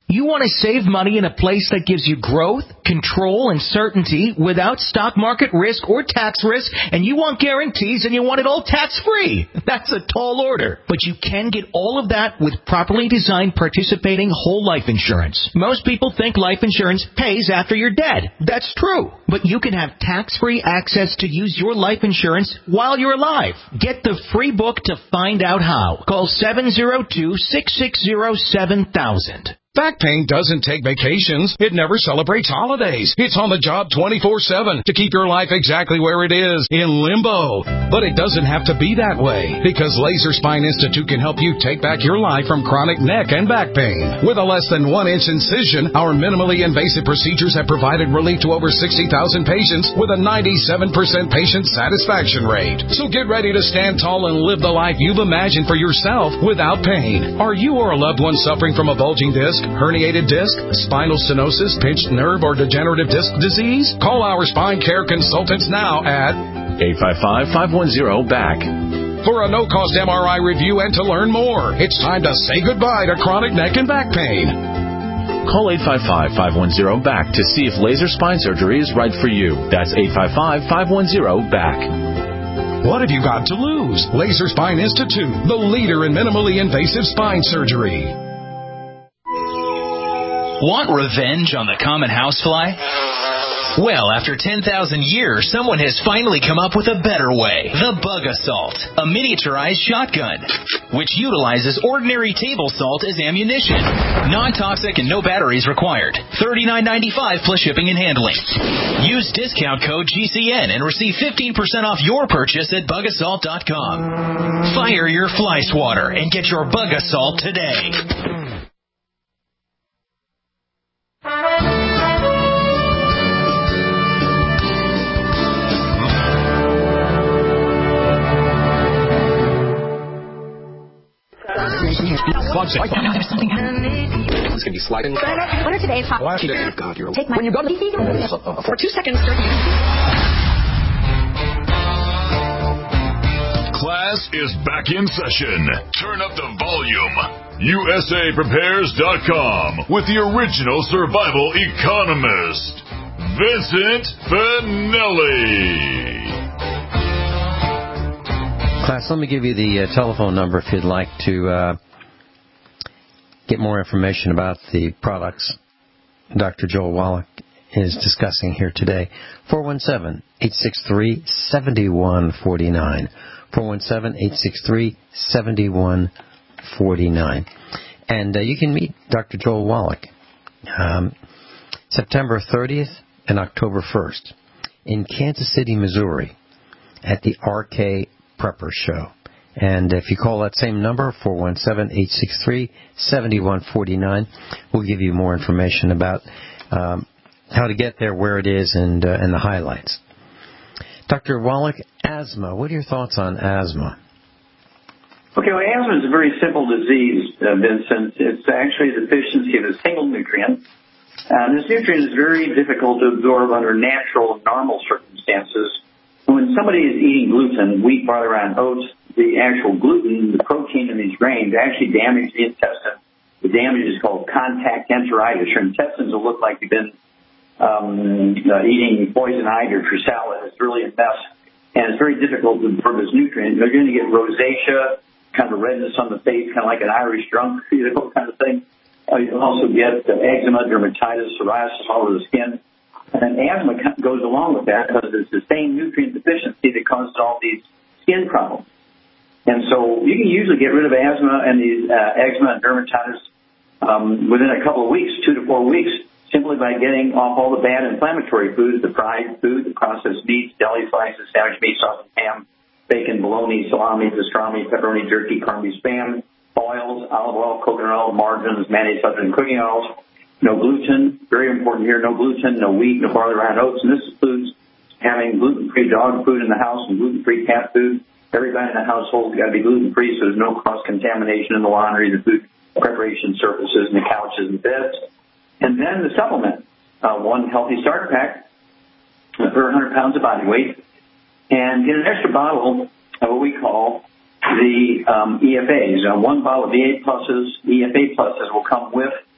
You want to save money in a place that gives you growth, control, and certainty without stock market risk or tax risk, and you want guarantees and you want it all tax-free. That's a tall order. But you can get all of that with properly designed participating whole life insurance. Most people think life insurance pays after you're dead. That's true. But you can have tax-free access to use your life insurance while you're alive. Get the free book to find out how. Call seven oh two, six six zero, seven thousand. Back pain doesn't take vacations. It never celebrates holidays. It's on the job twenty-four seven to keep your life exactly where it is, in limbo. But it doesn't have to be that way, because Laser Spine Institute can help you take back your life from chronic neck and back pain. With a less than one inch incision, our minimally invasive procedures have provided relief to over sixty thousand patients with a ninety-seven percent patient satisfaction rate. So get ready to stand tall and live the life you've imagined for yourself without pain. Are you or a loved one suffering from a bulging disc, herniated disc, spinal stenosis, pinched nerve, or degenerative disc disease? Call our spine care consultants now at eight five five, five one zero, B A C for a no-cost M R I review and to learn more. It's time to say goodbye to chronic neck and back pain. Call eight five five, five one zero, B A C to see if laser spine surgery is right for you. That's eight five five, five one zero, B A C. What have you got to lose? Laser Spine Institute, the leader in minimally invasive spine surgery. Want revenge on the common housefly? Well, after ten thousand years, someone has finally come up with a better way. The Bug Assault, a miniaturized shotgun, which utilizes ordinary table salt as ammunition. Non-toxic and no batteries required. thirty-nine ninety-five plus shipping and handling. Use discount code G C N and receive fifteen percent off your purchase at bug assault dot com. Fire your fly swatter and get your Bug Assault today. There's something happening. It's going to be sliding. What are today's hot? Well, actually, God, you're... Take my... When you go to the... For two seconds... Class is back in session. Turn up the volume. U S A prepares dot com with the original survival economist, Vincent Finelli. Class, let me give you the uh, telephone number if you'd like to uh, get more information about the products Doctor Joel Wallach is discussing here today. four one seven, eight six three, seven one four nine. four one seven, eight six three, seven one four nine. And uh, you can meet Doctor Joel Wallach um, September thirtieth and October first in Kansas City, Missouri at the R K Prepper Show. And if you call that same number, four one seven, eight six three, seven one four nine, we'll give you more information about um, how to get there, where it is, and, uh, and the highlights. Doctor Wallach, asthma. What are your thoughts on asthma? Okay, well, asthma is a very simple disease, uh, Vincent. It's actually a deficiency of a single nutrient. Uh, this nutrient is very difficult to absorb under natural, normal circumstances. When somebody is eating gluten, wheat, barley, rye, and oats, the actual gluten, the protein in these grains, actually damage the intestine. The damage is called contact enteritis. Your intestines will look like you've been um, uh, eating poison ivy or salad. It's really a mess, and it's very difficult to absorb this nutrient. You're going to get rosacea, kind of a redness on the face, kind of like an Irish drunk, you know, kind of thing. Uh, you'll also get uh, eczema, dermatitis, psoriasis all over the skin. And asthma goes along with that because it's the same nutrient deficiency that causes all these skin problems. And so you can usually get rid of asthma and the uh, eczema and dermatitis um, within a couple of weeks, two to four weeks, simply by getting off all the bad inflammatory foods, the fried food, the processed meats, deli slices, sandwich meat, sausage, ham, bacon, bologna, salami, pastrami, pepperoni, jerky, corned beef, spam, oils, olive oil, coconut oil, margarines, mayonnaise, butter, and cooking oils. No gluten, very important here, no gluten, no wheat, no barley, rye, and oats. And this includes having gluten-free dog food in the house and gluten-free cat food. Everybody in the household has got to be gluten-free so there's no cross-contamination in the laundry, the food preparation surfaces, and the couches and beds. And then the supplement, uh, one healthy starter pack per one hundred pounds of body weight, and get an extra bottle of what we call the um, E F As. Uh, one bottle of E A pluses, E F A pluses will come with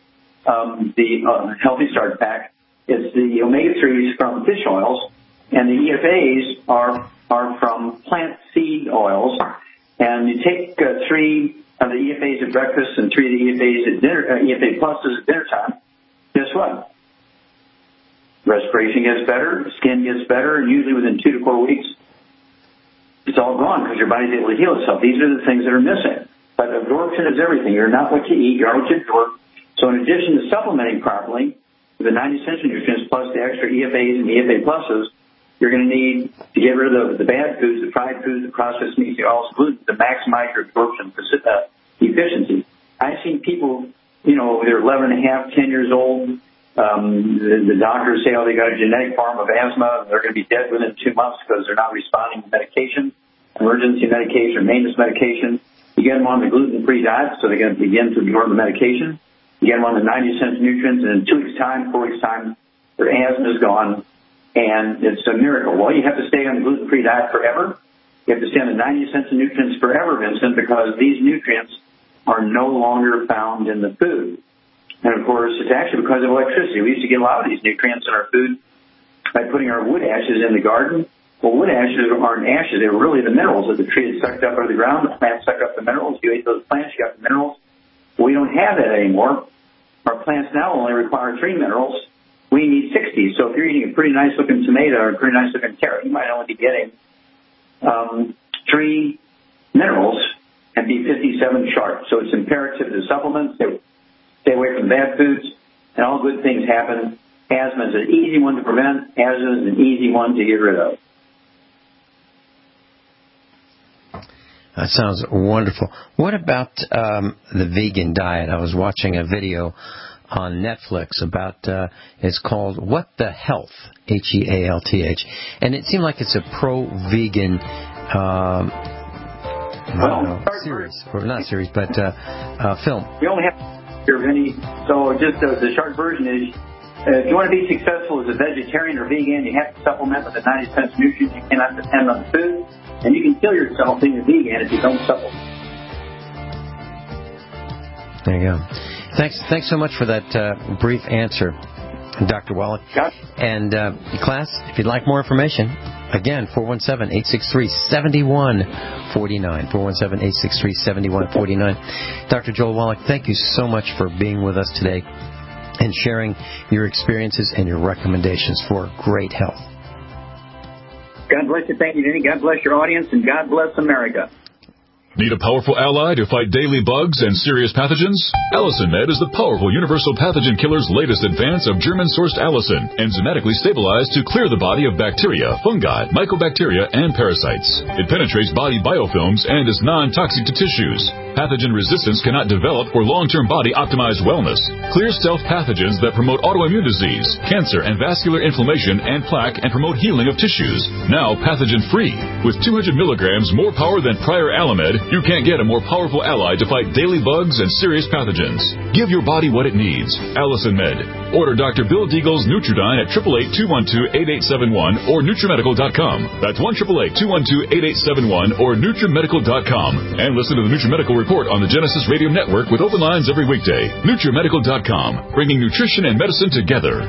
um, the uh, Healthy Start Pack. It's the omega threes from fish oils, and the E F As are are from plant seed oils. And you take uh, three of the E F As at breakfast and three of the E F As at dinner, uh, E F A pluses at dinner time. Guess what? Respiration gets better, skin gets better, and usually within two to four weeks, it's all gone because your body's able to heal itself. These are the things that are missing. But absorption is everything. You're not what you eat, you're what you absorb. So in addition to supplementing properly with the ninety essential nutrients plus the extra E F As and E F A pluses, you're going to need to get rid of the, the bad foods, the fried foods, the processed meats, the oils, gluten to maximize your absorption uh, efficiency. I've seen people, you know, they're eleven and a half, ten years old. Um, the, the doctors say, oh, they got a genetic form of asthma, and they're going to be dead within two months because they're not responding to medication, emergency medication, or maintenance medication. You get them on the gluten-free diet, so they're going to begin to absorb the medication. You get them on the ninety essential nutrients, and in two weeks' time, four weeks' time, their asthma is gone, and it's a miracle. Well, you have to stay on the gluten-free diet forever. You have to stay on the ninety essential nutrients forever, Vincent, because these nutrients are no longer found in the food. And, of course, it's actually because of electricity. We used to get a lot of these nutrients in our food by putting our wood ashes in the garden. Well, wood ashes aren't ashes. They're really the minerals that the tree had sucked up out of the ground. The plant sucked up the minerals. You ate those plants, you got the minerals. Well, we don't have that anymore. Our plants now only require three minerals. We need sixty. So if you're eating a pretty nice-looking tomato or a pretty nice-looking carrot, you might only be getting um, three minerals and be fifty-seven sharp. So it's imperative to supplement. Stay away from bad foods, and all good things happen. Asthma is an easy one to prevent. Asthma is an easy one to get rid of. That sounds wonderful. What about um, the vegan diet? I was watching a video on Netflix about, uh, it's called What the Health, H E A L T H. And it seemed like it's a pro-vegan um, well, know, series, or not series, but uh, uh, film. We only have here, Vinny. So just uh, the short version is, uh, if you want to be successful as a vegetarian or vegan, you have to supplement with the ninety essential nutrients. You cannot depend on the food. And you can kill yourself being a vegan if you don't supplement. There you go. Thanks, thanks so much for that uh, brief answer, Doctor Wallach. Got it. And uh, class, if you'd like more information, again, four one seven, eight six three, seven one four nine, four one seven, eight six three, seven one four nine. Doctor Joel Wallach, thank you so much for being with us today and sharing your experiences and your recommendations for great health. God bless you. Thank you, Vinny. God bless your audience, and God bless America. Need a powerful ally to fight daily bugs and serious pathogens? Allicin Med is the powerful universal pathogen killer's latest advance of German-sourced allicin, enzymatically stabilized to clear the body of bacteria, fungi, mycobacteria, and parasites. It penetrates body biofilms and is non-toxic to tissues. Pathogen resistance cannot develop for long-term body-optimized wellness. Clear stealth pathogens that promote autoimmune disease, cancer, and vascular inflammation and plaque and promote healing of tissues. Now pathogen-free. With two hundred milligrams more power than prior Alamed, you can't get a more powerful ally to fight daily bugs and serious pathogens. Give your body what it needs. Allicin Med. Order Doctor Bill Deagle's Nutridyne at eight eight eight, two one two, eight eight seven one or NutriMedical dot com. That's one eight eight eight, two one two, eight eight seven one or NutriMedical dot com. And listen to the NutriMedical Report on the Genesis Radio Network with open lines every weekday. NutriMedical dot com. Bringing nutrition and medicine together.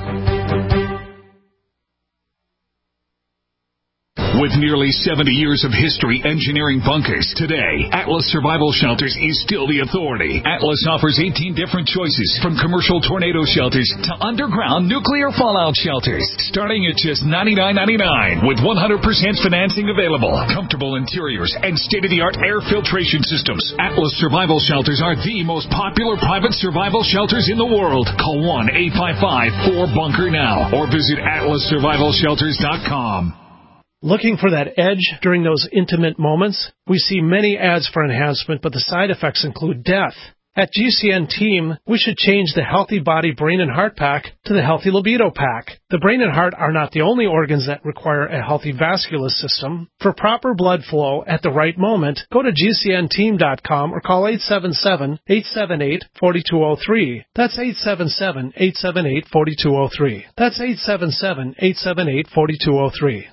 With nearly seventy years of history engineering bunkers, today, Atlas Survival Shelters is still the authority. Atlas offers eighteen different choices, from commercial tornado shelters to underground nuclear fallout shelters, starting at just ninety-nine ninety-nine with one hundred percent financing available, comfortable interiors, and state-of-the-art air filtration systems. Atlas Survival Shelters are the most popular private survival shelters in the world. Call one eight five five, four bunker now or visit atlas survival shelters dot com. Looking for that edge during those intimate moments? We see many ads for enhancement, but the side effects include death. At G C N Team, we should change the Healthy Body, Brain, and Heart Pack to the Healthy Libido Pack. The brain and heart are not the only organs that require a healthy vascular system. For proper blood flow at the right moment, go to G C N team dot com or call eight seven seven, eight seven eight, four two zero three. That's eight seven seven, eight seven eight, four two zero three. That's eight seven seven, eight seven eight, four two zero three.